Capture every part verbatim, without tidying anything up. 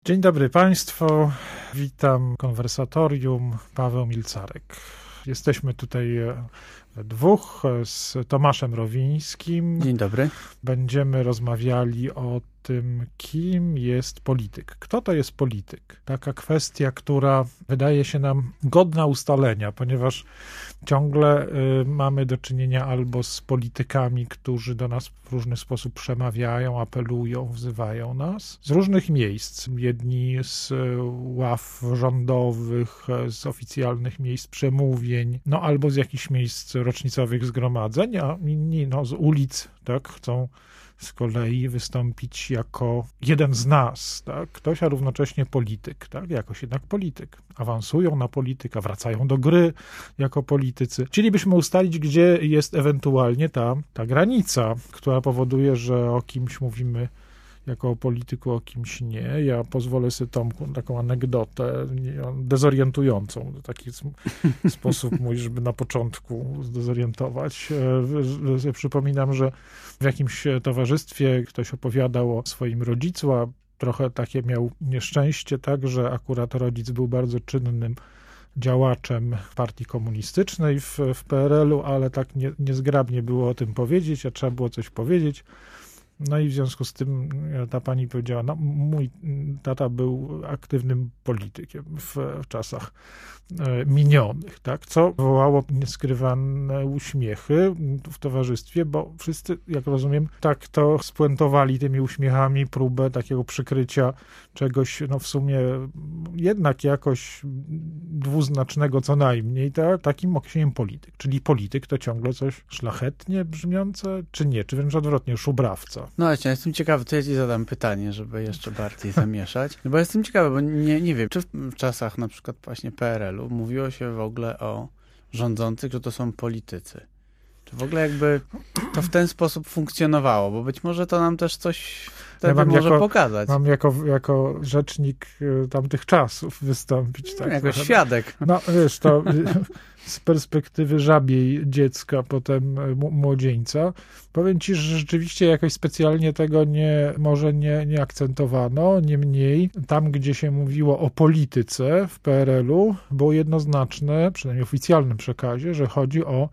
Dzień dobry Państwu, witam konwersatorium, Paweł Milcarek. Jesteśmy tutaj we dwóch z Tomaszem Rowińskim. Dzień dobry. Będziemy rozmawiali o tym, kim jest polityk. Kto to jest polityk? Taka kwestia, która wydaje się nam godna ustalenia, ponieważ ciągle y, mamy do czynienia albo z politykami, którzy do nas w różny sposób przemawiają, apelują, wzywają nas z różnych miejsc. Jedni z ław rządowych, z oficjalnych miejsc przemówień, no albo z jakichś miejsc rocznicowych zgromadzeń, a inni no, z ulic, tak, chcą z kolei wystąpić jako jeden z nas, tak? Ktoś, a równocześnie polityk, tak? Jakoś jednak polityk. Awansują na polityka, wracają do gry jako politycy. Chcielibyśmy ustalić, gdzie jest ewentualnie ta, ta granica, która powoduje, że o kimś mówimy jako o polityku, o kimś nie. Ja pozwolę sobie Tomku taką anegdotę dezorientującą, w taki sposób mój, żeby na początku zdezorientować. Przypominam, że w jakimś towarzystwie ktoś opowiadał o swoim rodzicu, a trochę takie miał nieszczęście, tak, że akurat rodzic był bardzo czynnym działaczem partii komunistycznej w, w P R L u, ale tak nie, niezgrabnie było o tym powiedzieć, a trzeba było coś powiedzieć. No i w związku z tym ta pani powiedziała, no mój tata był aktywnym politykiem w, w czasach minionych, tak, co wywołało nieskrywane uśmiechy w towarzystwie, bo wszyscy, jak rozumiem, tak to spuentowali tymi uśmiechami próbę takiego przykrycia czegoś, no w sumie jednak jakoś dwuznacznego co najmniej, tak, takim określeniem polityk. Czyli polityk to ciągle coś szlachetnie brzmiące, czy nie, czy wręcz odwrotnie, szubrawca. No właśnie, ja jestem ciekawy, to ja ci zadam pytanie, żeby jeszcze bardziej zamieszać. No bo jestem ciekawy, bo nie, nie wiem, czy w czasach na przykład właśnie P R L u mówiło się w ogóle o rządzących, że to są politycy. Czy w ogóle jakby to w ten sposób funkcjonowało, bo być może to nam też coś wtedy ja może jako, pokazać. Mam jako, jako rzecznik tamtych czasów wystąpić. Tak, no, jako świadek. No wiesz, to z perspektywy żabiej dziecka, potem młodzieńca, powiem ci, że rzeczywiście jakoś specjalnie tego nie, może nie, nie akcentowano, niemniej tam, gdzie się mówiło o polityce w P R L u, było jednoznaczne, przynajmniej w oficjalnym przekazie, że chodzi o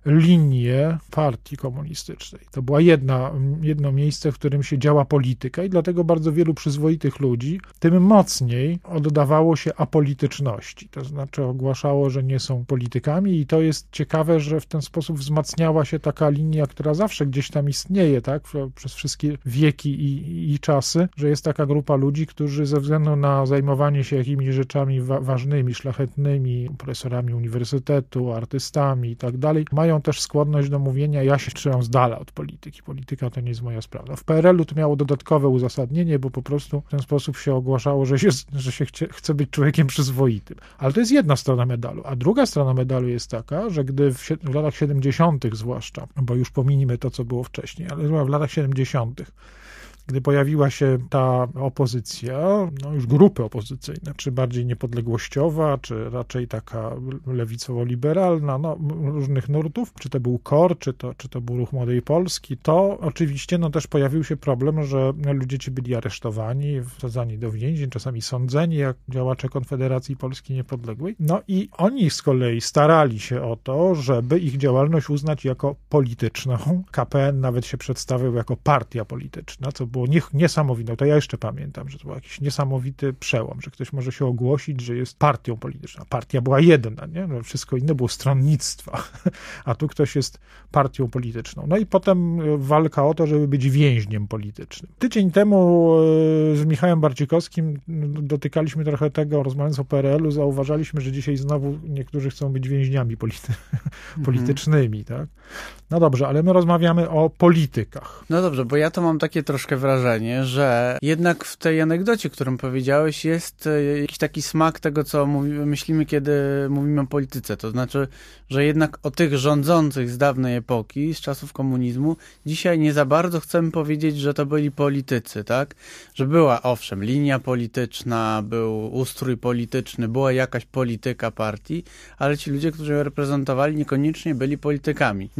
linię partii komunistycznej. To była jedna, jedno miejsce, w którym się działa polityka i dlatego bardzo wielu przyzwoitych ludzi tym mocniej oddawało się apolityczności. To znaczy ogłaszało, że nie są politykami i to jest ciekawe, że w ten sposób wzmacniała się taka linia, która zawsze gdzieś tam istnieje, tak, przez wszystkie wieki i, i czasy, że jest taka grupa ludzi, którzy ze względu na zajmowanie się jakimiś rzeczami wa- ważnymi, szlachetnymi, profesorami uniwersytetu, artystami i tak dalej, mają też skłonność do mówienia, ja się trzymam z dala od polityki. Polityka to nie jest moja sprawa. W P R L u to miało dodatkowe uzasadnienie, bo po prostu w ten sposób się ogłaszało, że się, że się chce, chce być człowiekiem przyzwoitym. Ale to jest jedna strona medalu. A druga strona medalu jest taka, że gdy w, w latach siedemdziesiątych zwłaszcza, bo już pominimy to, co było wcześniej, ale w latach siedemdziesiątych gdy pojawiła się ta opozycja, no już grupy opozycyjne, czy bardziej niepodległościowa, czy raczej taka lewicowo-liberalna, no różnych nurtów, czy to był K O R, czy to, czy to był Ruch Młodej Polski, to oczywiście no też pojawił się problem, że ludzie ci byli aresztowani, wsadzani do więzień, czasami sądzeni jak działacze Konfederacji Polski Niepodległej. No i oni z kolei starali się o to, żeby ich działalność uznać jako polityczną. K P N nawet się przedstawił jako partia polityczna, co było niesamowite. To ja jeszcze pamiętam, że to był jakiś niesamowity przełom, że ktoś może się ogłosić, że jest partią polityczną. Partia była jedna, nie? No, wszystko inne było stronnictwa, a tu ktoś jest partią polityczną. No i potem walka o to, żeby być więźniem politycznym. Tydzień temu z Michałem Barcikowskim dotykaliśmy trochę tego, rozmawiając o P R L u, zauważaliśmy, że dzisiaj znowu niektórzy chcą być więźniami polity- politycznymi, tak? No dobrze, ale my rozmawiamy o politykach. No dobrze, bo ja to mam takie troszkę wrażenie, że jednak w tej anegdocie, którą powiedziałeś, jest jakiś taki smak tego, co mówimy, myślimy, kiedy mówimy o polityce. To znaczy, że jednak o tych rządzących z dawnej epoki, z czasów komunizmu, dzisiaj nie za bardzo chcemy powiedzieć, że to byli politycy, tak? Że była, owszem, linia polityczna, był ustrój polityczny, była jakaś polityka partii, ale ci ludzie, którzy ją reprezentowali, niekoniecznie byli politykami. Więc może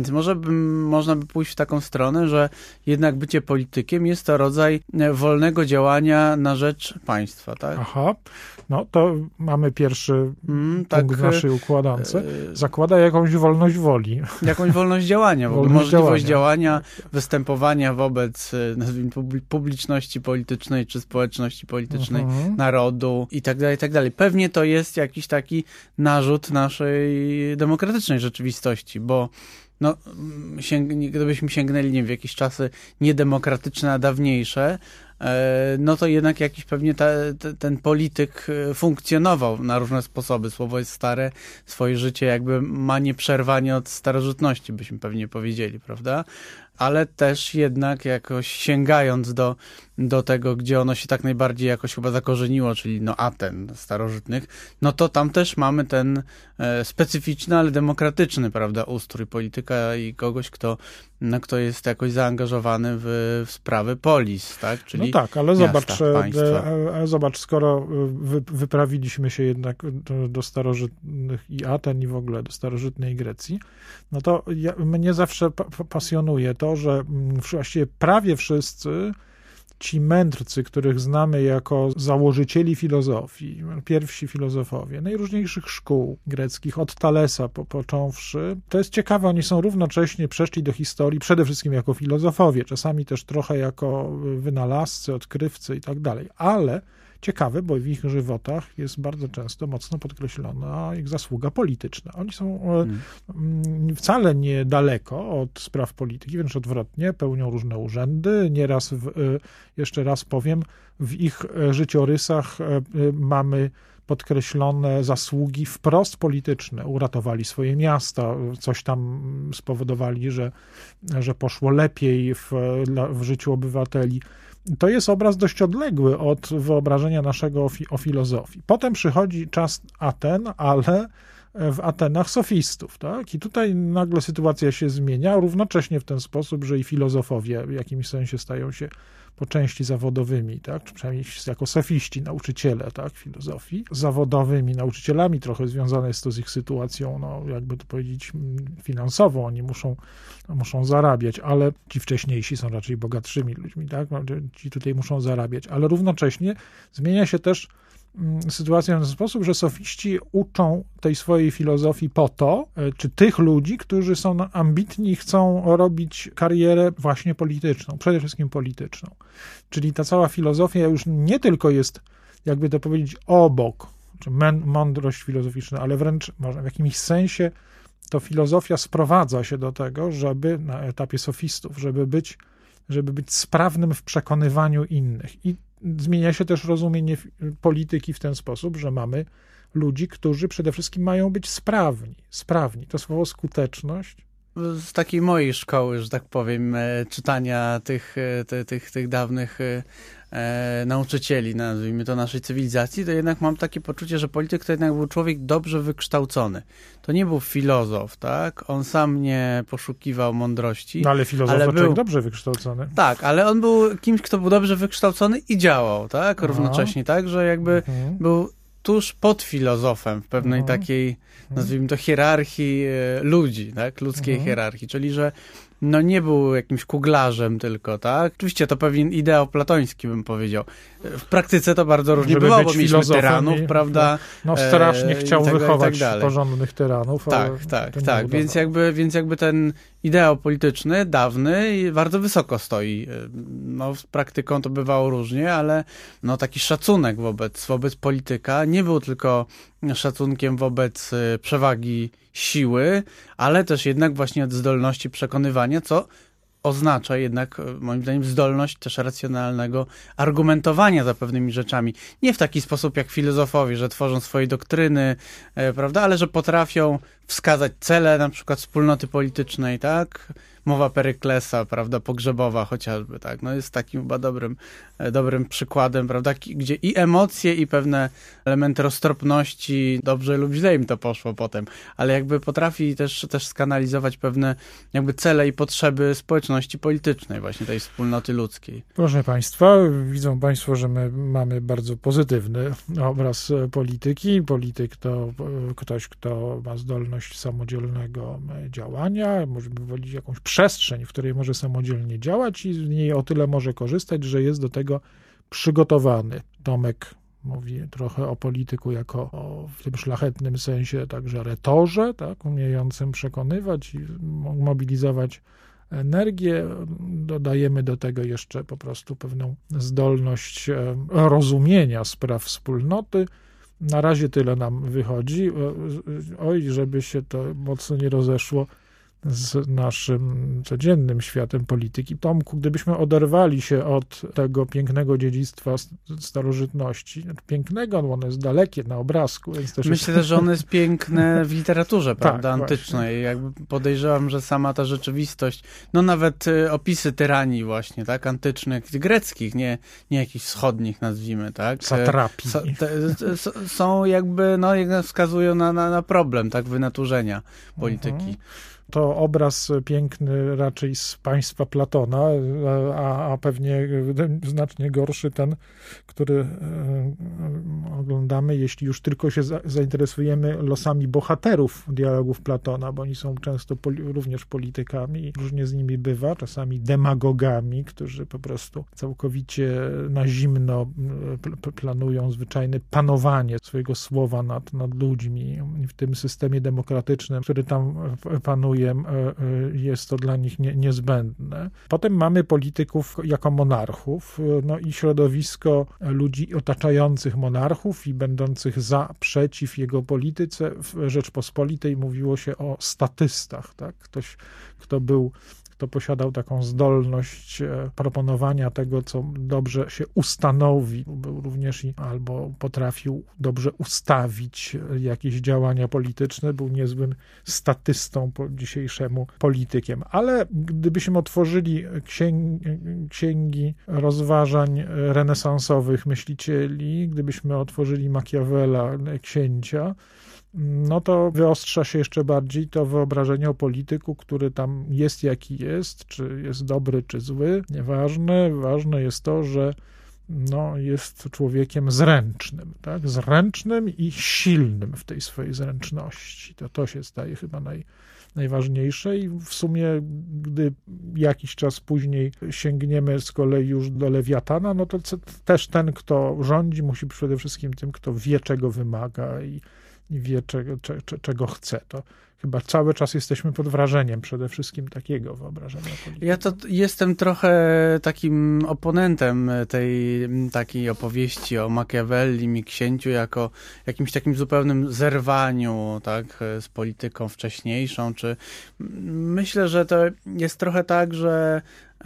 by, można by pójść w taką stronę, że jednak bycie politykiem jest to rodzaj wolnego działania na rzecz państwa, tak? Aha, no to mamy pierwszy mm, tak, punkt w naszej układance. Yy, Zakłada jakąś wolność woli. Jakąś wolność działania, w ogóle wolność możliwość działania, działania, występowania wobec, nazwijmy, publiczności politycznej czy społeczności politycznej, uh-huh. narodu i tak dalej, i tak dalej. Pewnie to jest jakiś taki narzut naszej demokratycznej rzeczywistości, bo no, sięg- gdybyśmy sięgnęli, nie wiem, w jakieś czasy niedemokratyczne, a dawniejsze, no to jednak jakiś pewnie ta, te, ten polityk funkcjonował na różne sposoby. Słowo jest stare, swoje życie jakby ma nieprzerwanie od starożytności, byśmy pewnie powiedzieli, prawda? Ale też jednak jakoś sięgając do, do tego, gdzie ono się tak najbardziej jakoś chyba zakorzeniło, czyli no Aten starożytnych, no to tam też mamy ten e, specyficzny, ale demokratyczny, prawda, ustrój polityka i kogoś, kto, no, kto jest jakoś zaangażowany w, w sprawy polis, tak? Czyli no tak, ale miasta, zobacz, państwa. a, a zobacz, skoro wy, wyprawiliśmy się jednak do, do starożytnych i Aten i w ogóle do starożytnej Grecji, no to ja, mnie zawsze pa, pasjonuje to, że właściwie prawie wszyscy ci mędrcy, których znamy jako założycieli filozofii, pierwsi filozofowie najróżniejszych szkół greckich, od Talesa po, począwszy, to jest ciekawe, oni są równocześnie przeszli do historii przede wszystkim jako filozofowie, czasami też trochę jako wynalazcy, odkrywcy i tak dalej, ale ciekawe, bo w ich żywotach jest bardzo często mocno podkreślona ich zasługa polityczna. Oni są hmm. wcale nie daleko od spraw polityki, wręcz odwrotnie, pełnią różne urzędy. Nieraz, w, jeszcze raz powiem, w ich życiorysach mamy podkreślone zasługi wprost polityczne. Uratowali swoje miasta, coś tam spowodowali, że, że poszło lepiej w, w życiu obywateli. To jest obraz dość odległy od wyobrażenia naszego o, fi- o filozofii. Potem przychodzi czas Aten, ale w Atenach sofistów, tak? I tutaj nagle sytuacja się zmienia, równocześnie w ten sposób, że i filozofowie w jakimś sensie stają się po części zawodowymi, tak? Czy przynajmniej jako sofiści, nauczyciele, tak? Filozofii, zawodowymi nauczycielami, trochę związane jest to z ich sytuacją, no jakby to powiedzieć, finansową, oni muszą, muszą zarabiać, ale ci wcześniejsi są raczej bogatszymi ludźmi, tak? Ci tutaj muszą zarabiać, ale równocześnie zmienia się też sytuację w ten sposób, że sofiści uczą tej swojej filozofii po to, czy tych ludzi, którzy są ambitni i chcą robić karierę właśnie polityczną, przede wszystkim polityczną. Czyli ta cała filozofia już nie tylko jest, jakby to powiedzieć, obok, czy mądrość filozoficzna, ale wręcz może w jakimś sensie to filozofia sprowadza się do tego, żeby na etapie sofistów, żeby być, żeby być sprawnym w przekonywaniu innych. I zmienia się też rozumienie polityki w ten sposób, że mamy ludzi, którzy przede wszystkim mają być sprawni. Sprawni. To słowo skuteczność. Z takiej mojej szkoły, że tak powiem, czytania tych, tych, tych, tych dawnych e, nauczycieli, nazwijmy to, naszej cywilizacji, to jednak mam takie poczucie, że polityk to jednak był człowiek dobrze wykształcony. To nie był filozof, tak? On sam nie poszukiwał mądrości. No ale filozof ale to był człowiek dobrze wykształcony. Tak, ale on był kimś, kto był dobrze wykształcony i działał, tak? Równocześnie, tak? Że jakby mhm. był tuż pod filozofem w pewnej mhm. takiej, nazwijmy to, hierarchii ludzi, tak? Ludzkiej mhm. hierarchii, czyli że no nie był jakimś kuglarzem tylko, tak? Oczywiście to pewien ideał platoński, bym powiedział. W praktyce to bardzo różnie Żeby bywało, bo mieliśmy tyranów, i, prawda? No strasznie chciał tak wychować tak porządnych tyranów. Tak, tak, tak. Więc jakby, więc jakby ten ideał polityczny, dawny, bardzo wysoko stoi. No z praktyką to bywało różnie, ale no taki szacunek wobec, wobec polityka nie był tylko szacunkiem wobec przewagi siły, ale też jednak właśnie od zdolności przekonywania, co oznacza jednak, moim zdaniem, zdolność też racjonalnego argumentowania za pewnymi rzeczami. Nie w taki sposób jak filozofowie, że tworzą swoje doktryny, prawda, ale że potrafią wskazać cele na przykład wspólnoty politycznej, tak? mowa Peryklesa, prawda, pogrzebowa chociażby, tak, no jest takim chyba dobrym, dobrym przykładem, prawda, gdzie i emocje, i pewne elementy roztropności, dobrze lub źle im to poszło potem, ale jakby potrafi też, też skanalizować pewne jakby cele i potrzeby społeczności politycznej, właśnie tej wspólnoty ludzkiej. Proszę Państwa, widzą Państwo, że my mamy bardzo pozytywny obraz polityki. Polityk to ktoś, kto ma zdolność samodzielnego działania, może wywolić jakąś przestrzeń, w której może samodzielnie działać i z niej o tyle może korzystać, że jest do tego przygotowany. Tomek mówi trochę o polityku jako o, w tym szlachetnym sensie także retorze, tak, umiejącym przekonywać i mobilizować energię. Dodajemy do tego jeszcze po prostu pewną zdolność rozumienia spraw wspólnoty. Na razie tyle nam wychodzi. Oj, żeby się to mocno nie rozeszło z naszym codziennym światem polityki. Tomku, gdybyśmy oderwali się od tego pięknego dziedzictwa starożytności, pięknego, bo ono jest dalekie na obrazku. Więc też Myślę, jest... że ono jest piękne w literaturze, prawda, tak, antycznej. właśnie. Jakby podejrzewam, że sama ta rzeczywistość, no nawet opisy tyranii właśnie, tak, antycznych, greckich, nie, nie jakichś wschodnich, nazwijmy, tak. Satrapii. So, te, te, są jakby, no wskazują na, na, na problem, tak, wynaturzenia polityki. Mhm. To obraz piękny raczej z państwa Platona, a, a pewnie znacznie gorszy ten, który oglądamy, jeśli już tylko się zainteresujemy losami bohaterów dialogów Platona, bo oni są często poli- również politykami, różnie z nimi bywa, czasami demagogami, którzy po prostu całkowicie na zimno pl- planują zwyczajne panowanie swojego słowa nad, nad ludźmi. I w tym systemie demokratycznym, który tam panuje, jest to dla nich nie, niezbędne. Potem mamy polityków jako monarchów, no i środowisko ludzi otaczających monarchów i będących za, przeciw jego polityce. W Rzeczpospolitej mówiło się o statystach, tak? Ktoś, kto był kto posiadał taką zdolność proponowania tego, co dobrze się ustanowi, był również i albo potrafił dobrze ustawić jakieś działania polityczne, był niezłym statystą po dzisiejszemu politykiem. Ale gdybyśmy otworzyli księgi, księgi rozważań renesansowych myślicieli, gdybyśmy otworzyli Machiavella, księcia, no to wyostrza się jeszcze bardziej to wyobrażenie o polityku, który tam jest jaki jest, czy jest dobry, czy zły, nieważne. Ważne jest to, że no, jest człowiekiem zręcznym, tak? Zręcznym i silnym w tej swojej zręczności. To, to się staje chyba naj, najważniejsze i w sumie, gdy jakiś czas później sięgniemy z kolei już do Lewiatana, no to też ten, kto rządzi, musi być przede wszystkim tym, kto wie, czego wymaga i i wie, czego, cze, czego chce. To chyba cały czas jesteśmy pod wrażeniem przede wszystkim takiego wyobrażenia polityki. Ja to jestem trochę takim oponentem tej takiej opowieści o Machiavellim i księciu jako jakimś takim zupełnym zerwaniu, tak, z polityką wcześniejszą, czy myślę, że to jest trochę tak, że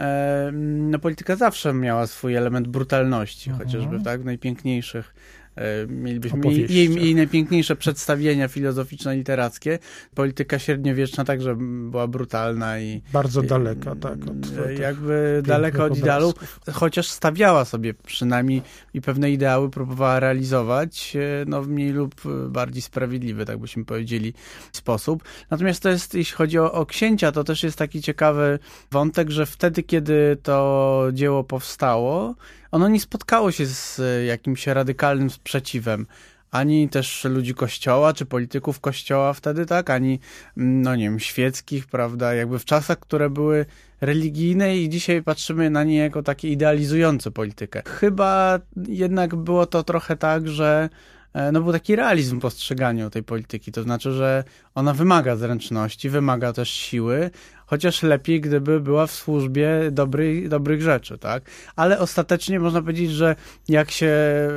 e, no, polityka zawsze miała swój element brutalności, mhm. chociażby tak, w najpiękniejszych mielibyśmy jej, jej, jej najpiękniejsze przedstawienia filozoficzno-literackie. Polityka średniowieczna także była brutalna i bardzo daleka, tak. Od jakby daleka od idealu, chociaż stawiała sobie przynajmniej i pewne ideały próbowała realizować, no w mniej lub bardziej sprawiedliwy, tak byśmy powiedzieli, sposób. Natomiast to jest, jeśli chodzi o, o księcia, to też jest taki ciekawy wątek, że wtedy, kiedy to dzieło powstało, ono nie spotkało się z jakimś radykalnym sprzeciwem ani też ludzi Kościoła, czy polityków Kościoła wtedy, tak, ani, no nie wiem, świeckich, prawda, jakby w czasach, które były religijne i dzisiaj patrzymy na nie jako takie idealizujące politykę. Chyba jednak było to trochę tak, że no był taki realizm w postrzeganiu tej polityki, to znaczy, że ona wymaga zręczności, wymaga też siły, chociaż lepiej, gdyby była w służbie dobrej, dobrych rzeczy, tak? Ale ostatecznie można powiedzieć, że jak się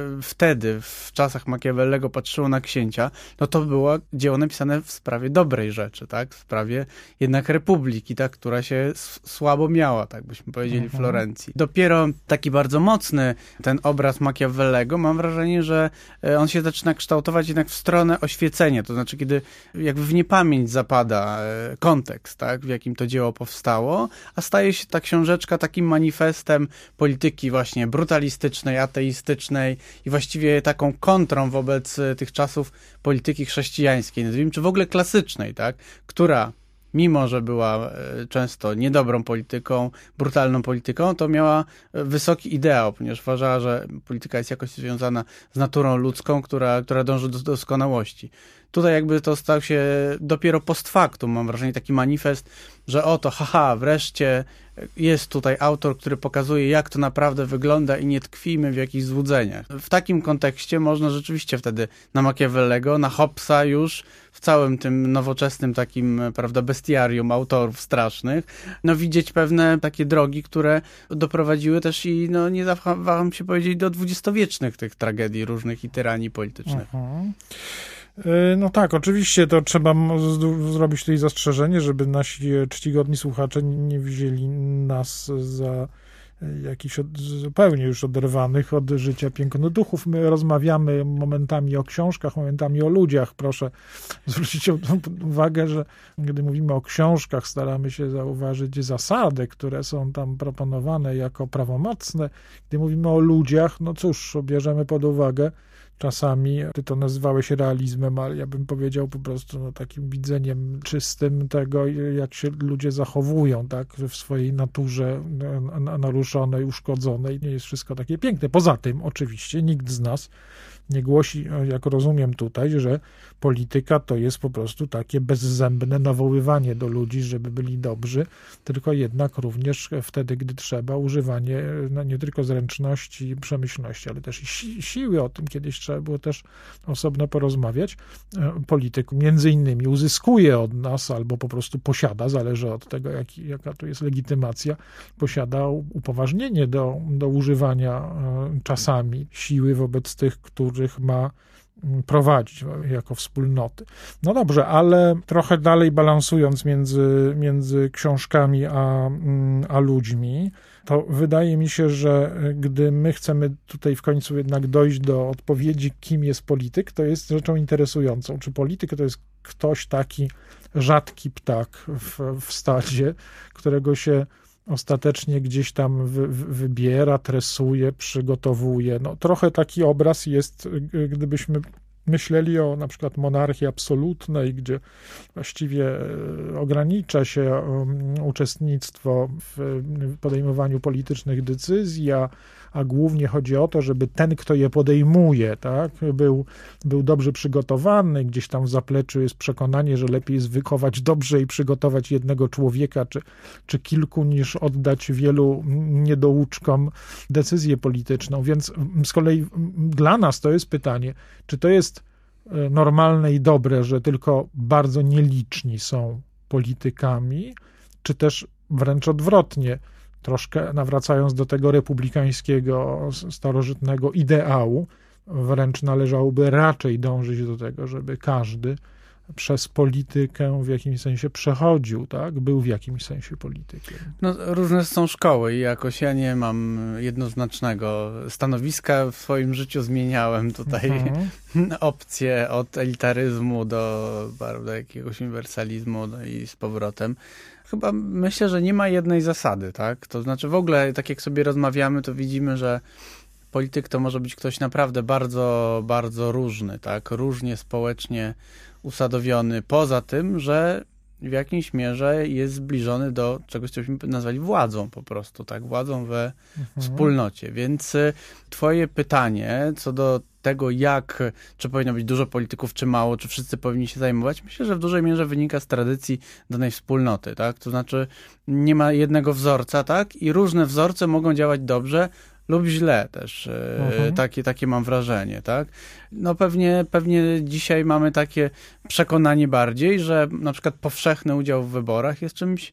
wtedy, w czasach Machiavellego patrzyło na księcia, no to było dzieło napisane w sprawie dobrej rzeczy, tak? W sprawie jednak republiki, tak? Która się słabo miała, tak byśmy powiedzieli, w Florencji. Dopiero taki bardzo mocny ten obraz Machiavellego, mam wrażenie, że on się zaczyna kształtować jednak w stronę oświecenia, to znaczy, kiedy jakby w niepamięć zapada kontekst, tak? W jakim to dzieło powstało, a staje się ta książeczka takim manifestem polityki właśnie brutalistycznej, ateistycznej i właściwie taką kontrą wobec tych czasów polityki chrześcijańskiej, nazwijmy, czy w ogóle klasycznej, tak, która mimo że była często niedobrą polityką, brutalną polityką, to miała wysoki ideał, ponieważ uważała, że polityka jest jakoś związana z naturą ludzką, która, która dąży do doskonałości. Tutaj jakby to stał się dopiero post factum, mam wrażenie, taki manifest, że oto, haha, wreszcie jest tutaj autor, który pokazuje, jak to naprawdę wygląda i nie tkwimy w jakichś złudzeniach. W takim kontekście można rzeczywiście wtedy na Machiavellego, na Hobbesa już w całym tym nowoczesnym takim, prawda, bestiarium autorów strasznych, no widzieć pewne takie drogi, które doprowadziły też i, no nie zawaham się powiedzieć, do dwudziestowiecznych tych tragedii różnych i tyranii politycznych. Mhm. No tak, oczywiście to trzeba zrobić tutaj zastrzeżenie, żeby nasi czcigodni słuchacze nie wzięli nas za jakichś od, zupełnie już oderwanych od życia pięknoduchów. My rozmawiamy momentami o książkach, momentami o ludziach. Proszę zwrócić uwagę, że gdy mówimy o książkach, staramy się zauważyć zasady, które są tam proponowane jako prawomocne. Gdy mówimy o ludziach, no cóż, bierzemy pod uwagę czasami, ty to nazywałeś realizmem, ale ja bym powiedział po prostu no, takim widzeniem czystym tego, jak się ludzie zachowują, tak, w swojej naturze naruszonej, uszkodzonej. Nie jest wszystko takie piękne. Poza tym, oczywiście, nikt z nas nie głosi, jak rozumiem tutaj, że polityka to jest po prostu takie bezzębne nawoływanie do ludzi, żeby byli dobrzy, tylko jednak również wtedy, gdy trzeba, używanie no, nie tylko zręczności i przemyślności, ale też i si- siły. O tym kiedyś trzeba było też osobno porozmawiać. Polityk między innymi uzyskuje od nas albo po prostu posiada, zależy od tego, jak, jaka tu jest legitymacja, posiada upoważnienie do, do używania czasami siły wobec tych, których ma prowadzić jako wspólnoty. No dobrze, ale trochę dalej balansując między, między książkami a, a ludźmi, to wydaje mi się, że gdy my chcemy tutaj w końcu jednak dojść do odpowiedzi, kim jest polityk, to jest rzeczą interesującą. Czy polityk to jest ktoś taki rzadki ptak w, w stadzie, którego się ostatecznie gdzieś tam wy, wybiera, tresuje, przygotowuje. No, trochę taki obraz jest, gdybyśmy myśleli o na przykład monarchii absolutnej, gdzie właściwie ogranicza się uczestnictwo w podejmowaniu politycznych decyzji, a, a głównie chodzi o to, żeby ten, kto je podejmuje, tak, był, był dobrze przygotowany, gdzieś tam w zapleczu jest przekonanie, że lepiej jest wychować dobrze i przygotować jednego człowieka, czy, czy kilku, niż oddać wielu niedouczkom decyzję polityczną. Więc z kolei dla nas to jest pytanie, czy to jest normalne i dobre, że tylko bardzo nieliczni są politykami, czy też wręcz odwrotnie, troszkę nawracając do tego republikańskiego, starożytnego ideału, wręcz należałoby raczej dążyć do tego, żeby każdy przez politykę w jakimś sensie przechodził, tak? Był w jakimś sensie politykiem. No, różne są szkoły i jakoś ja nie mam jednoznacznego stanowiska. W swoim życiu zmieniałem tutaj mhm. opcje od elitaryzmu do, do jakiegoś uniwersalizmu no i z powrotem. Chyba myślę, że nie ma jednej zasady, tak? To znaczy w ogóle, tak jak sobie rozmawiamy, to widzimy, że polityk to może być ktoś naprawdę bardzo, bardzo różny, tak? Różnie społecznie usadowiony. Poza tym, że w jakimś mierze jest zbliżony do czegoś, co byśmy nazwali władzą po prostu, tak? Władzą we mhm. wspólnocie. Więc twoje pytanie co do tego, jak, czy powinno być dużo polityków, czy mało, czy wszyscy powinni się zajmować, myślę, że w dużej mierze wynika z tradycji danej wspólnoty, tak? To znaczy nie ma jednego wzorca, tak? I różne wzorce mogą działać dobrze lub źle też. Mhm. Takie, takie mam wrażenie, tak? No pewnie, pewnie dzisiaj mamy takie przekonanie bardziej, że na przykład powszechny udział w wyborach jest czymś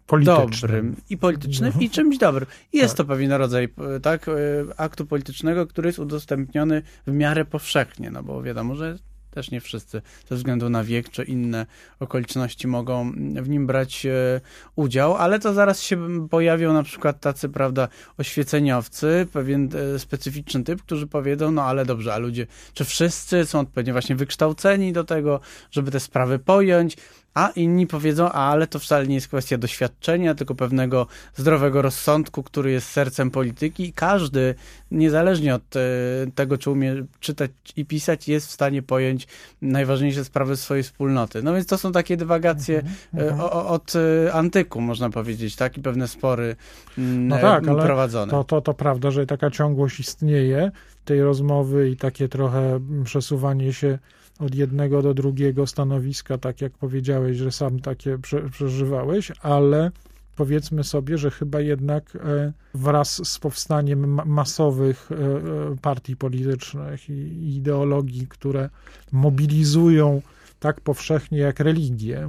dobrym i politycznym no. i czymś dobrym. Jest tak. to pewien rodzaj tak, aktu politycznego, który jest udostępniony w miarę powszechnie, no bo wiadomo, że też nie wszyscy ze względu na wiek czy inne okoliczności mogą w nim brać e, udział, ale to zaraz się pojawią na przykład tacy, prawda, oświeceniowcy, pewien e, specyficzny typ, którzy powiedzą, no ale dobrze, a ludzie, czy wszyscy są odpowiednio właśnie wykształceni do tego, żeby te sprawy pojąć, a inni powiedzą, a ale to wcale nie jest kwestia doświadczenia, tylko pewnego zdrowego rozsądku, który jest sercem polityki i każdy, niezależnie od e, tego, czy umie czytać i pisać, jest w stanie pojąć najważniejsze sprawy swojej wspólnoty. No więc to są takie dywagacje mm-hmm. e, o, od e, antyku, można powiedzieć, tak? I pewne spory m, no tak, ale prowadzone. To, to, to prawda, że taka ciągłość istnieje tej rozmowy i takie trochę przesuwanie się od jednego do drugiego stanowiska, tak jak powiedziałeś, że sam takie prze, przeżywałeś, ale powiedzmy sobie, że chyba jednak wraz z powstaniem masowych partii politycznych i ideologii, które mobilizują tak powszechnie jak religie,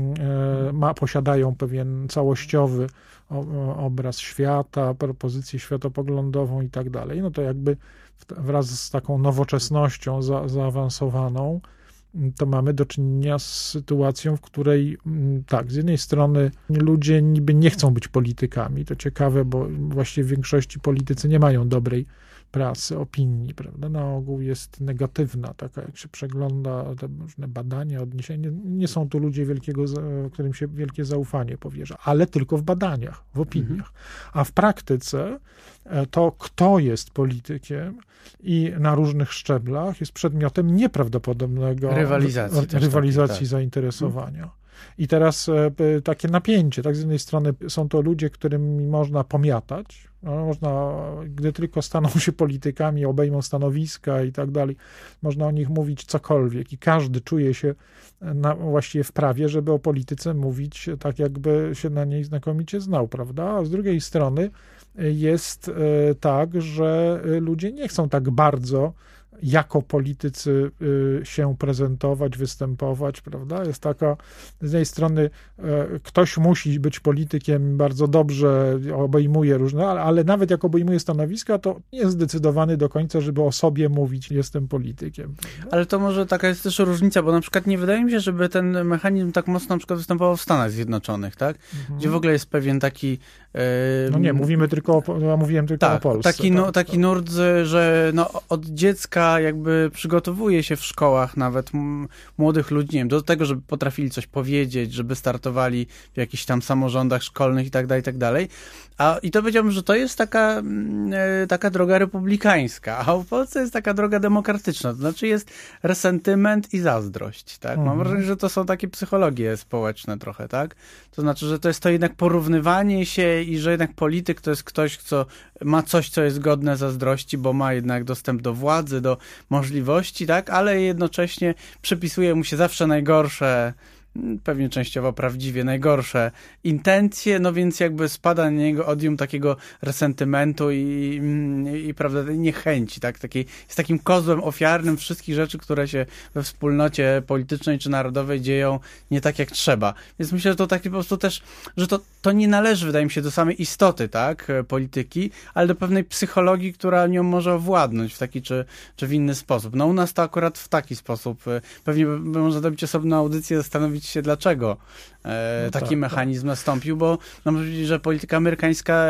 ma, posiadają pewien całościowy obraz świata, propozycję światopoglądową i tak dalej, no to jakby wraz z taką nowoczesnością za, zaawansowaną, to mamy do czynienia z sytuacją, w której tak, z jednej strony ludzie niby nie chcą być politykami, to ciekawe, bo właściwie w większości politycy nie mają dobrej prasy, opinii, prawda, na ogół jest negatywna, taka jak się przegląda te różne badania, odniesienia, nie, nie są tu ludzie wielkiego, którym się wielkie zaufanie powierza, ale tylko w badaniach, w opiniach, mhm. a w praktyce to, kto jest politykiem i na różnych szczeblach jest przedmiotem nieprawdopodobnego rywalizacji, rywalizacji takiej, tak. zainteresowania. Hmm. I teraz e, takie napięcie, tak, z jednej strony są to ludzie, którymi można pomiatać, no, można, gdy tylko staną się politykami, obejmą stanowiska i tak dalej, można o nich mówić cokolwiek i każdy czuje się na, właściwie w prawie, żeby o polityce mówić tak, jakby się na niej znakomicie znał, prawda? A z drugiej strony jest e, tak, że ludzie nie chcą tak bardzo jako politycy się prezentować, występować, prawda? Jest taka, z jednej strony ktoś musi być politykiem, bardzo dobrze obejmuje różne, ale, ale nawet jak obejmuje stanowiska, to nie jest zdecydowany do końca, żeby o sobie mówić, jestem politykiem. Prawda? Ale to może taka jest też różnica, bo na przykład nie wydaje mi się, żeby ten mechanizm tak mocno na przykład występował w Stanach Zjednoczonych, tak? Mhm. Gdzie w ogóle jest pewien taki... Yy... No nie, mówimy tylko o, ja mówiłem tylko tak, o Polsce. Taki, no, tak, taki tak. nurt, że no, od dziecka jakby przygotowuje się w szkołach nawet m- młodych ludzi, nie wiem, do tego, żeby potrafili coś powiedzieć, żeby startowali w jakichś tam samorządach szkolnych i tak dalej, i tak dalej. A, I to powiedziałbym, że to jest taka, e, taka droga republikańska, a w Polsce jest taka droga demokratyczna, to znaczy jest resentyment i zazdrość, tak? Mhm. Mam wrażenie, że to są takie psychologie społeczne trochę, tak? To znaczy, że to jest to jednak porównywanie się i że jednak polityk to jest ktoś, kto ma coś, co jest godne zazdrości, bo ma jednak dostęp do władzy, do możliwości, tak? Ale jednocześnie przypisuje mu się zawsze najgorsze, pewnie częściowo prawdziwie najgorsze intencje, no więc jakby spada na niego odium takiego resentymentu i, i, i prawda, niechęci, tak? Taki, jest takim kozłem ofiarnym wszystkich rzeczy, które się we wspólnocie politycznej czy narodowej dzieją nie tak jak trzeba. Więc myślę, że to taki po prostu też, że to, to nie należy, wydaje mi się, do samej istoty, tak? Polityki, ale do pewnej psychologii, która nią może owładnąć w taki czy, czy w inny sposób. No u nas to akurat w taki sposób. Pewnie można zrobić osobną audycję, zastanowić się, dlaczego e, no taki tak, mechanizm tak. nastąpił, bo no, można powiedzieć, że polityka amerykańska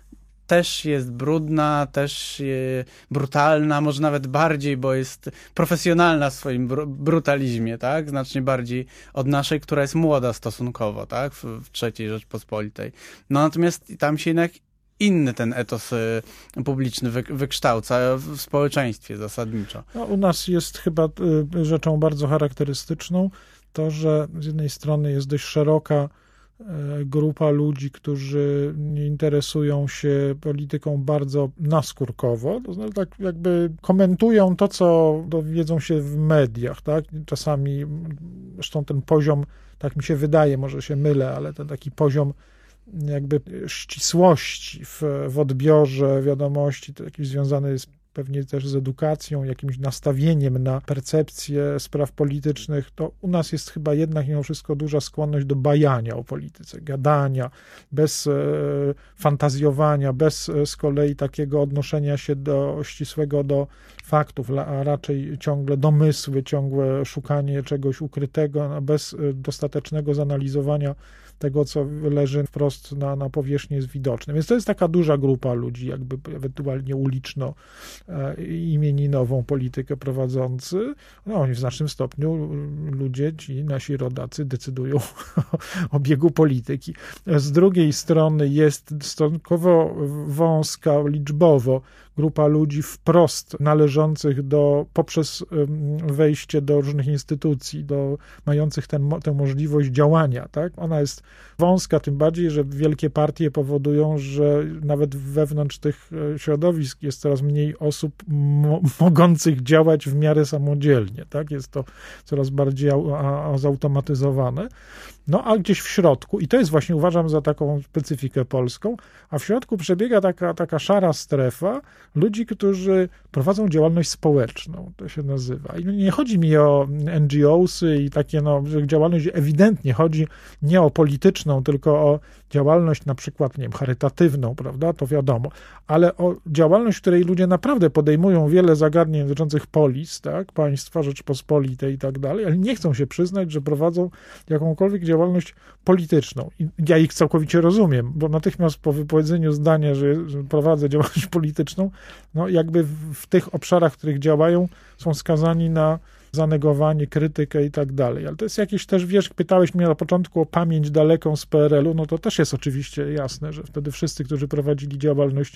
też jest brudna, też e, brutalna, może nawet bardziej, bo jest profesjonalna w swoim br- brutalizmie, tak? Znacznie bardziej od naszej, która jest młoda stosunkowo, tak? W, w trzeciej Rzeczpospolitej. No natomiast tam się jednak inny ten etos publiczny wy, wykształca w społeczeństwie zasadniczo. No, u nas jest chyba y, rzeczą bardzo charakterystyczną to, że z jednej strony jest dość szeroka y, grupa ludzi, którzy nie interesują się polityką bardzo naskórkowo, to znaczy tak jakby komentują to, co dowiedzą się w mediach, tak? Czasami, zresztą ten poziom, tak mi się wydaje, może się mylę, ale ten taki poziom jakby ścisłości w, w odbiorze wiadomości, to jakiś związany jest pewnie też z edukacją, jakimś nastawieniem na percepcję spraw politycznych, to u nas jest chyba jednak mimo wszystko duża skłonność do bajania o polityce, gadania, bez e, fantazjowania, bez e, z kolei takiego odnoszenia się do ścisłego do faktów, a raczej ciągle domysły, ciągłe szukanie czegoś ukrytego, no bez dostatecznego zanalizowania tego, co leży wprost na, na powierzchni, jest widoczne. Więc to jest taka duża grupa ludzi, jakby ewentualnie uliczno imieninową politykę prowadzący. No oni w znacznym stopniu, ludzie, ci nasi rodacy decydują o biegu polityki. Z drugiej strony jest stosunkowo wąska liczbowo grupa ludzi wprost należących do, poprzez wejście do różnych instytucji, do mających ten, tę możliwość działania, tak? Ona jest wąska, tym bardziej, że wielkie partie powodują, że nawet wewnątrz tych środowisk jest coraz mniej osób mo- mogących działać w miarę samodzielnie, tak? Jest to coraz bardziej a, a, zautomatyzowane. No a gdzieś w środku, i to jest właśnie, uważam, za taką specyfikę polską, a w środku przebiega taka, taka szara strefa ludzi, którzy prowadzą działalność społeczną, to się nazywa. I nie chodzi mi o N G O sy i takie, no, działalność ewidentnie chodzi nie o polityczną, tylko o działalność na przykład, nie wiem, charytatywną, prawda, to wiadomo, ale o działalność, w której ludzie naprawdę podejmują wiele zagadnień dotyczących polis, tak, państwa, Rzeczpospolitej i tak dalej, ale nie chcą się przyznać, że prowadzą jakąkolwiek działalność polityczną. I ja ich całkowicie rozumiem, bo natychmiast po wypowiedzeniu zdania, że, że prowadzę działalność polityczną, no jakby w, w tych obszarach, w których działają, są skazani na zanegowanie, krytykę i tak dalej. Ale to jest jakieś też, wiesz, pytałeś mnie na początku o pamięć daleką z P R L u, no to też jest oczywiście jasne, że wtedy wszyscy, którzy prowadzili działalność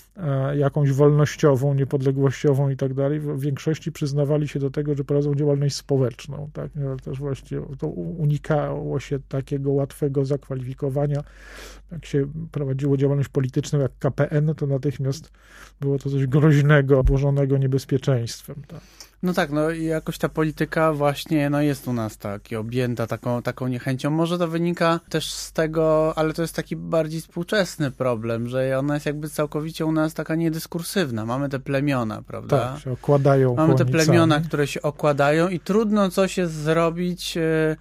e, jakąś wolnościową, niepodległościową i tak dalej, w większości przyznawali się do tego, że prowadzą działalność społeczną, tak? Ale też właśnie to unikało się takiego łatwego zakwalifikowania. Jak się prowadziło działalność polityczną jak K P N, to natychmiast było to coś groźnego, obłożonego niebezpieczeństwem, tak? No tak, no i jakoś ta polityka właśnie no jest u nas tak objęta taką, taką niechęcią. Może to wynika też z tego, ale to jest taki bardziej współczesny problem, że ona jest jakby całkowicie u nas taka niedyskursywna. Mamy te plemiona, prawda? Tak, się okładają Mamy te kłonicami. plemiona, które się okładają i trudno coś jest zrobić,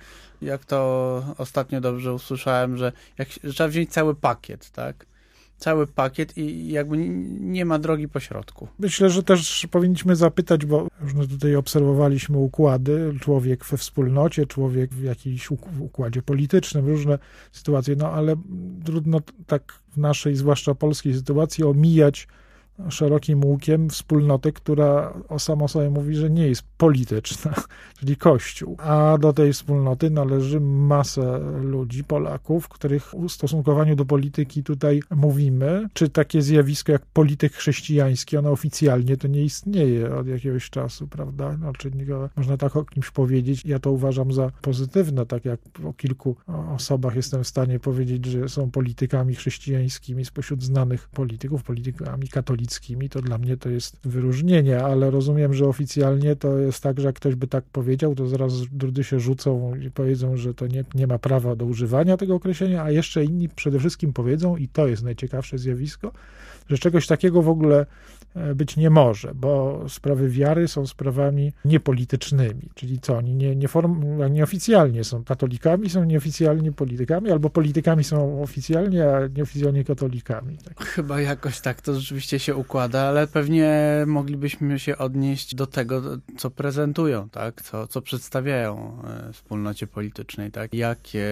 jak to ostatnio dobrze usłyszałem, że, jak, że trzeba wziąć cały pakiet, tak? Cały pakiet i jakby nie ma drogi pośrodku. Myślę, że też powinniśmy zapytać, bo już tutaj obserwowaliśmy układy, człowiek we wspólnocie, człowiek w jakimś układzie politycznym, różne sytuacje, no ale trudno tak w naszej, zwłaszcza polskiej sytuacji, omijać szerokim łukiem wspólnotę, która o samo sobie mówi, że nie jest polityczna, czyli Kościół. A do tej wspólnoty należy masę ludzi, Polaków, których w ustosunkowaniu do polityki tutaj mówimy, czy takie zjawisko jak polityk chrześcijański, ono oficjalnie to nie istnieje od jakiegoś czasu, prawda? Znaczy, można tak o kimś powiedzieć. Ja to uważam za pozytywne, tak jak o kilku osobach jestem w stanie powiedzieć, że są politykami chrześcijańskimi spośród znanych polityków, politykami katolickimi, to dla mnie to jest wyróżnienie, ale rozumiem, że oficjalnie to jest tak, że jak ktoś by tak powiedział, to zaraz drudy się rzucą i powiedzą, że to nie, nie ma prawa do używania tego określenia, a jeszcze inni przede wszystkim powiedzą, i to jest najciekawsze zjawisko, że czegoś takiego w ogóle być nie może, bo sprawy wiary są sprawami niepolitycznymi, czyli co, oni nie, nie form, nieoficjalnie są katolikami, są nieoficjalnie politykami, albo politykami są oficjalnie, a nieoficjalnie katolikami. Tak. Chyba jakoś tak to rzeczywiście się układa, ale pewnie moglibyśmy się odnieść do tego, co prezentują, tak, co, co przedstawiają wspólnocie politycznej, tak, jakie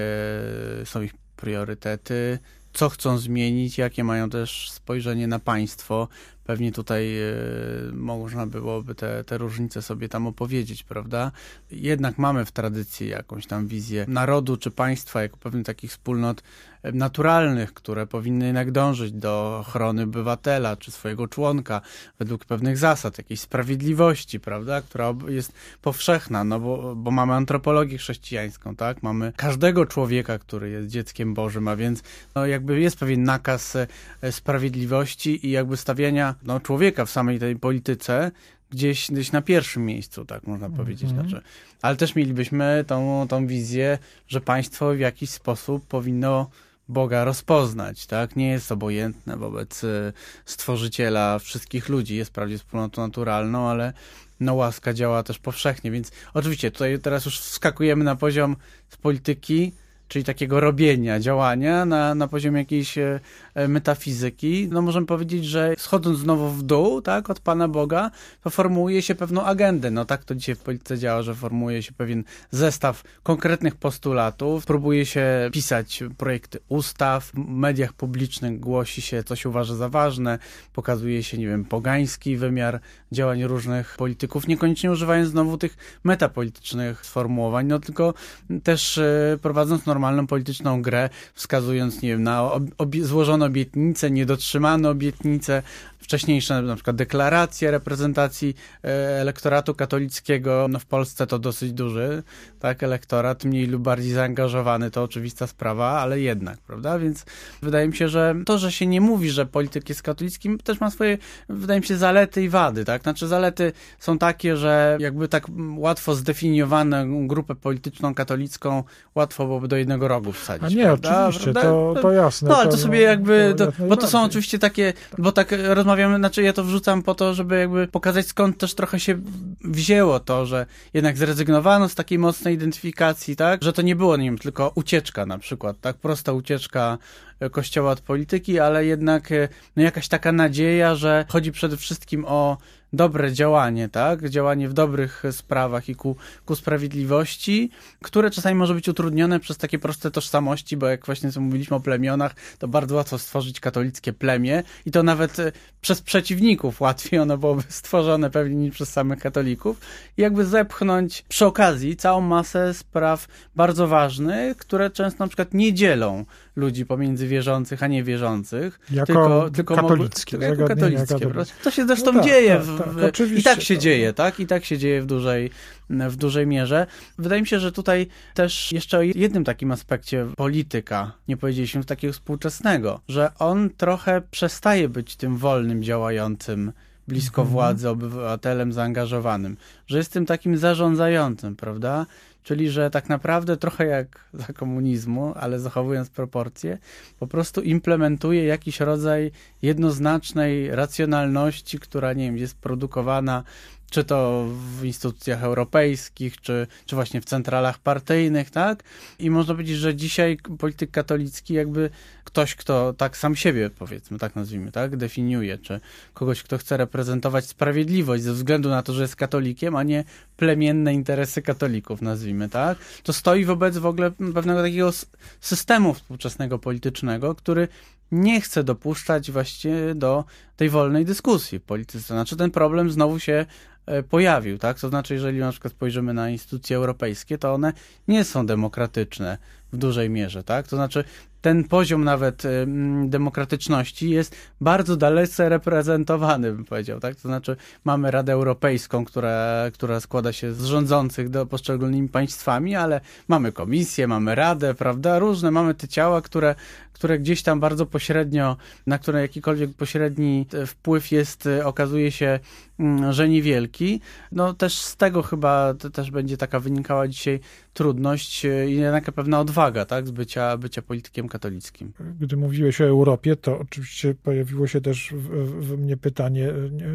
są ich priorytety, co chcą zmienić, jakie mają też spojrzenie na państwo. Pewnie tutaj e, można byłoby te, te różnice sobie tam opowiedzieć, prawda? Jednak mamy w tradycji jakąś tam wizję narodu czy państwa jako pewnych takich wspólnot naturalnych, które powinny jednak dążyć do ochrony obywatela czy swojego członka według pewnych zasad, jakiejś sprawiedliwości, prawda? Która jest powszechna, no bo, bo mamy antropologię chrześcijańską, tak? Mamy każdego człowieka, który jest dzieckiem Bożym, a więc no, jakby jest pewien nakaz sprawiedliwości i jakby stawiania no, człowieka w samej tej polityce gdzieś, gdzieś na pierwszym miejscu, tak można mm-hmm. powiedzieć. Znaczy, ale też mielibyśmy tą, tą wizję, że państwo w jakiś sposób powinno Boga rozpoznać, tak? Nie jest obojętne wobec Stworzyciela wszystkich ludzi, jest wprawdzie wspólnotą naturalną, ale no łaska działa też powszechnie, więc oczywiście tutaj teraz już wskakujemy na poziom z polityki czyli takiego robienia, działania na, na poziomie jakiejś e, metafizyki, no możemy powiedzieć, że schodząc znowu w dół, tak, od Pana Boga, to formułuje się pewną agendę. No tak to dzisiaj w polityce działa, że formułuje się pewien zestaw konkretnych postulatów, próbuje się pisać projekty ustaw, w mediach publicznych głosi się, co się uważa za ważne, pokazuje się, nie wiem, pogański wymiar działań różnych polityków, niekoniecznie używając znowu tych metapolitycznych sformułowań, no tylko też e, prowadząc normalną polityczną grę, wskazując, nie wiem, na ob- obie- złożone obietnice, niedotrzymane obietnice, wcześniejsze na przykład deklaracje reprezentacji e, elektoratu katolickiego, no w Polsce to dosyć duży, tak, elektorat, mniej lub bardziej zaangażowany, to oczywista sprawa, ale jednak, prawda, więc wydaje mi się, że to, że się nie mówi, że polityk jest katolickim, też ma swoje, wydaje mi się, zalety i wady, tak, znaczy zalety są takie, że jakby tak łatwo zdefiniowaną grupę polityczną katolicką łatwo byłoby do jednego rogu wsadzić. A nie, prawda? oczywiście, to, to jasne. No, ale to sobie jakby, to, to, bo to są oczywiście takie, bo tak rozmawiamy, znaczy ja to wrzucam po to, żeby jakby pokazać, skąd też trochę się wzięło to, że jednak zrezygnowano z takiej mocnej identyfikacji, tak, że to nie było, nie wiem, tylko ucieczka na przykład, tak, prosta ucieczka Kościoła od polityki, ale jednak no, jakaś taka nadzieja, że chodzi przede wszystkim o dobre działanie, tak? Działanie w dobrych sprawach i ku, ku sprawiedliwości, które czasami może być utrudnione przez takie proste tożsamości, bo jak właśnie co mówiliśmy o plemionach, to bardzo łatwo stworzyć katolickie plemię i to nawet przez przeciwników łatwiej ono byłoby stworzone pewnie niż przez samych katolików i jakby zepchnąć przy okazji całą masę spraw bardzo ważnych, które często na przykład nie dzielą ludzi pomiędzy wierzących a niewierzących. Jako tylko, tylko katolickie. Mogły, jako katolickie. katolickie. To się zresztą no tak, dzieje. Tak, w, tak, w, I tak się dzieje, tak? I tak się dzieje w dużej, w dużej mierze. Wydaje mi się, że tutaj też jeszcze o jednym takim aspekcie polityka, nie powiedzieliśmy, takiego współczesnego, że on trochę przestaje być tym wolnym, działającym blisko mhm. władzy, obywatelem zaangażowanym, że jest tym takim zarządzającym, prawda? Czyli, że tak naprawdę trochę jak za komunizmu, ale zachowując proporcje, po prostu implementuje jakiś rodzaj jednoznacznej racjonalności, która, nie wiem, jest produkowana czy to w instytucjach europejskich, czy, czy właśnie w centralach partyjnych, tak? I można powiedzieć, że dzisiaj polityk katolicki jakby ktoś, kto tak sam siebie, powiedzmy, tak nazwijmy, tak, definiuje, czy kogoś, kto chce reprezentować sprawiedliwość ze względu na to, że jest katolikiem, a nie plemienne interesy katolików, nazwijmy, tak? To stoi wobec w ogóle pewnego takiego systemu współczesnego politycznego, który nie chce dopuszczać właściwie do tej wolnej dyskusji w polityce. Znaczy ten problem znowu się pojawił, tak? To znaczy, jeżeli na przykład spojrzymy na instytucje europejskie, to one nie są demokratyczne w dużej mierze, tak? To znaczy ten poziom nawet y, demokratyczności jest bardzo dalece reprezentowany, bym powiedział, tak? To znaczy mamy Radę Europejską, która, która składa się z rządzących do poszczególnymi państwami, ale mamy komisję, mamy Radę, prawda? Różne, mamy te ciała, które, które gdzieś tam bardzo pośrednio, na które jakikolwiek pośredni wpływ jest, okazuje się, że niewielki. No też z tego chyba też będzie taka wynikała dzisiaj trudność i jednak pewna odwaga, tak, z bycia, bycia politykiem katolickim. Gdy mówiłeś o Europie, to oczywiście pojawiło się też w, w mnie pytanie,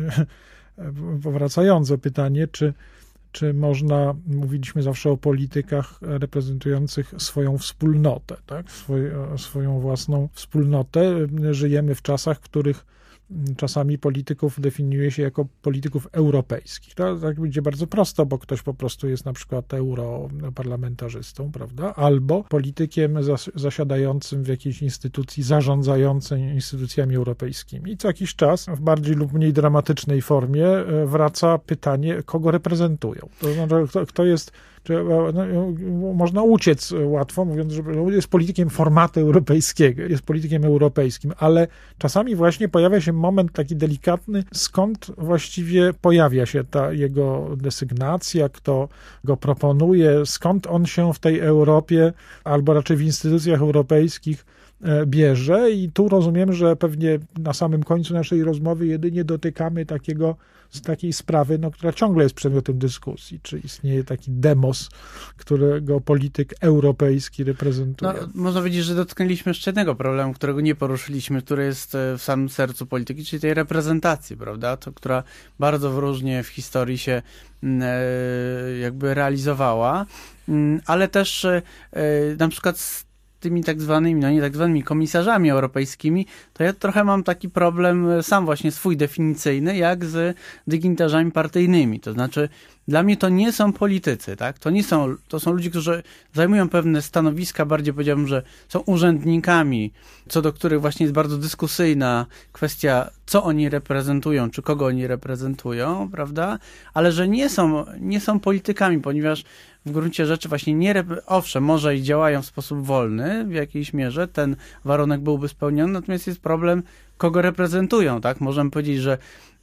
powracające pytanie, czy, czy można, mówiliśmy zawsze o politykach reprezentujących swoją wspólnotę, tak, Swoj, swoją własną wspólnotę. Żyjemy w czasach, w których czasami polityków definiuje się jako polityków europejskich. To tak będzie bardzo prosto, bo ktoś po prostu jest na przykład europarlamentarzystą, prawda? Albo politykiem zas- zasiadającym w jakiejś instytucji, zarządzającej instytucjami europejskimi. I co jakiś czas, w bardziej lub mniej dramatycznej formie, wraca pytanie, kogo reprezentują. To znaczy, kto, kto jest No, można uciec łatwo, mówiąc, że jest politykiem formatu europejskiego, jest politykiem europejskim, ale czasami właśnie pojawia się moment taki delikatny, skąd właściwie pojawia się ta jego desygnacja, kto go proponuje, skąd on się w tej Europie, albo raczej w instytucjach europejskich bierze i tu rozumiem, że pewnie na samym końcu naszej rozmowy jedynie dotykamy takiego, z takiej sprawy, no, która ciągle jest przedmiotem dyskusji, czy istnieje taki demos, którego polityk europejski reprezentuje. No, można powiedzieć, że dotknęliśmy jeszcze jednego problemu, którego nie poruszyliśmy, który jest w samym sercu polityki, czyli tej reprezentacji, prawda, to, która bardzo różnie w historii się jakby realizowała, ale też na przykład tymi tak zwanymi, no nie tak zwanymi komisarzami europejskimi, to ja trochę mam taki problem sam właśnie swój definicyjny, jak z dygnitarzami partyjnymi. To znaczy, dla mnie to nie są politycy, tak? To nie są, to są ludzie, którzy zajmują pewne stanowiska, bardziej powiedziałbym, że są urzędnikami, co do których właśnie jest bardzo dyskusyjna kwestia, co oni reprezentują, czy kogo oni reprezentują, prawda? Ale że nie są, nie są politykami, ponieważ w gruncie rzeczy właśnie nie, owszem, może i działają w sposób wolny w jakiejś mierze, ten warunek byłby spełniony, natomiast jest problem, kogo reprezentują, tak? Możemy powiedzieć, że,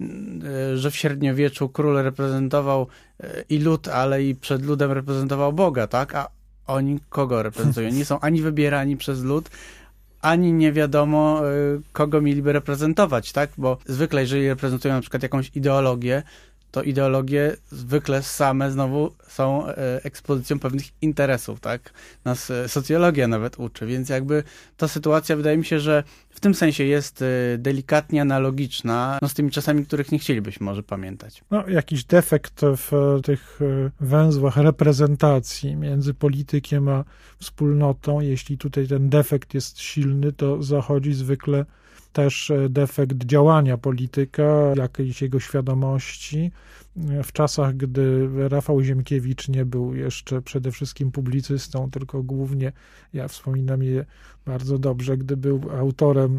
że w średniowieczu król reprezentował i lud, ale i przed ludem reprezentował Boga, tak? A oni kogo reprezentują? Nie są ani wybierani przez lud, ani nie wiadomo, kogo mieliby reprezentować, tak? Bo zwykle, jeżeli reprezentują na przykład jakąś ideologię, to ideologie zwykle same znowu są ekspozycją pewnych interesów, tak? Nas socjologia nawet uczy, więc jakby ta sytuacja wydaje mi się, że w tym sensie jest delikatnie analogiczna no, z tymi czasami, których nie chcielibyśmy może pamiętać. No, jakiś defekt w tych węzłach reprezentacji między politykiem a wspólnotą, jeśli tutaj ten defekt jest silny, to zachodzi zwykle też defekt działania polityka, jakiejś jego świadomości. W czasach, gdy Rafał Ziemkiewicz nie był jeszcze przede wszystkim publicystą, tylko głównie, ja wspominam je bardzo dobrze, gdy był autorem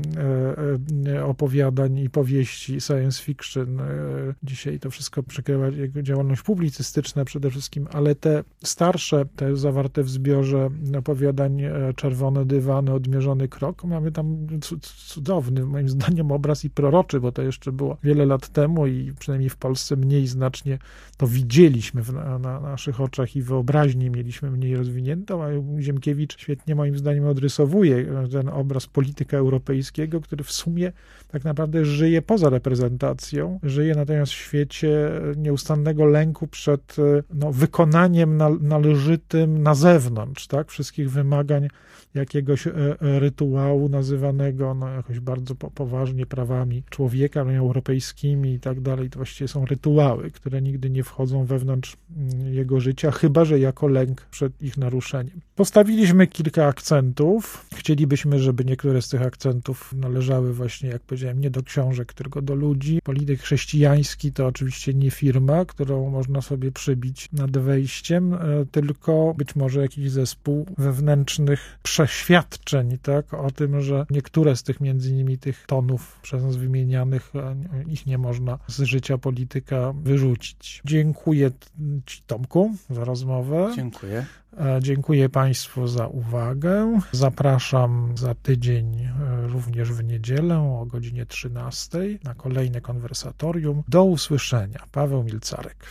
opowiadań i powieści science fiction. Dzisiaj to wszystko przykrywa jego działalność publicystyczna przede wszystkim, ale te starsze, te zawarte w zbiorze opowiadań Czerwone dywany, Odmierzony krok, mamy tam cudowny, moim zdaniem, obraz i proroczy, bo to jeszcze było wiele lat temu i przynajmniej w Polsce mniej znacznie to widzieliśmy w, na, na naszych oczach i wyobraźni mieliśmy mniej rozwiniętą, a Ziemkiewicz świetnie moim zdaniem odrysowuje ten obraz polityka europejskiego, który w sumie tak naprawdę żyje poza reprezentacją, żyje natomiast w świecie nieustannego lęku przed no, wykonaniem należytym na zewnątrz, tak, wszystkich wymagań jakiegoś rytuału nazywanego no, jakoś bardzo po, poważnie prawami człowieka, europejskimi i tak dalej. To właściwie są rytuały, które nigdy nie wchodzą wewnątrz jego życia, chyba że jako lęk przed ich naruszeniem. Postawiliśmy kilka akcentów. Chcielibyśmy, żeby niektóre z tych akcentów należały właśnie, jak powiedziałem, nie do książek, tylko do ludzi. Polityk chrześcijański to oczywiście nie firma, którą można sobie przybić nad wejściem, tylko być może jakiś zespół wewnętrznych przeświadczeń, tak, o tym, że niektóre z tych między innymi tych tonów przez nas wymienianych, ich nie można z życia polityka wyrzucić. Dziękuję Ci, Tomku, za rozmowę. Dziękuję. Dziękuję Państwu za uwagę. Zapraszam za tydzień również w niedzielę o godzinie trzynastej na kolejne konwersatorium. Do usłyszenia. Paweł Milcarek.